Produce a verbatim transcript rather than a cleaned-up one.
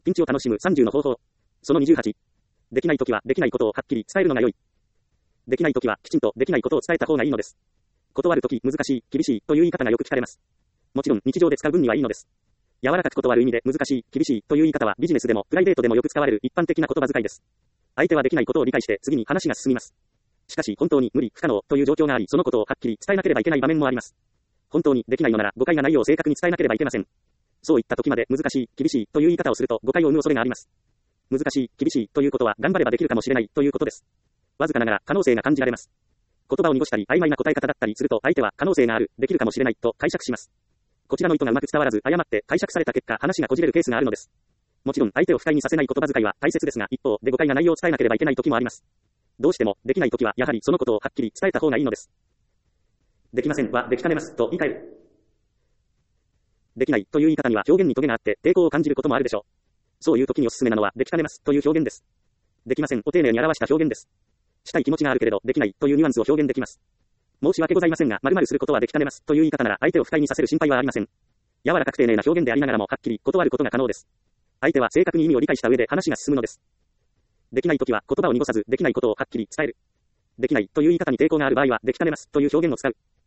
ピンチを楽しむさんじゅうの方法。そのにじゅうはち。できないときはできないことをはっきり伝えるのが良い。できないときはきちんとできないことを伝えた方がいいのです。断るとき難しい、厳しいという言い方がよく聞かれます。もちろん日常で使う分にはいいのです。柔らかく断る意味で難しい、厳しいという言い方はビジネスでもプライベートでもよく使われる一般的な言葉遣いです。相手はできないことを理解して次に話が進みます。しかし本当に無理、不可能という状況があり、そのことをはっきり伝えなければいけない場面もあります。本当にできないのなら誤解がないよう正確に伝えなければいけません。そういった時まで難しい、厳しいという言い方をすると誤解を生む恐れがあります。難しい、厳しいということは頑張ればできるかもしれないということです。わずかながら可能性が感じられます。言葉を濁したり曖昧な答え方だったりすると相手は可能性がある、できるかもしれないと解釈します。こちらの意図がうまく伝わらず誤って解釈された結果話がこじれるケースがあるのです。もちろん相手を不快にさせない言葉遣いは大切ですが一方で誤解がないよう伝えなければいけない時もあります。どうしてもできない時はやはりそのことをはっきり伝えた方がいいのです。できませんはできかねますと言い換える。できないという言い方には表現にトゲがあって抵抗を感じることもあるでしょう。そういう時におすすめなのはできかねますという表現です。できませんを丁寧に表した表現です。したい気持ちがあるけれどできないというニュアンスを表現できます。申し訳ございませんが〇〇することはできかねますという言い方なら相手を不快にさせる心配はありません。柔らかく丁寧な表現でありながらもはっきり断ることが可能です。相手は正確に意味を理解した上で話が進むのです。できないときは言葉を濁さずできないことをはっきり伝える。できないという言い方に抵抗がある場合はできかねますという表現を使う。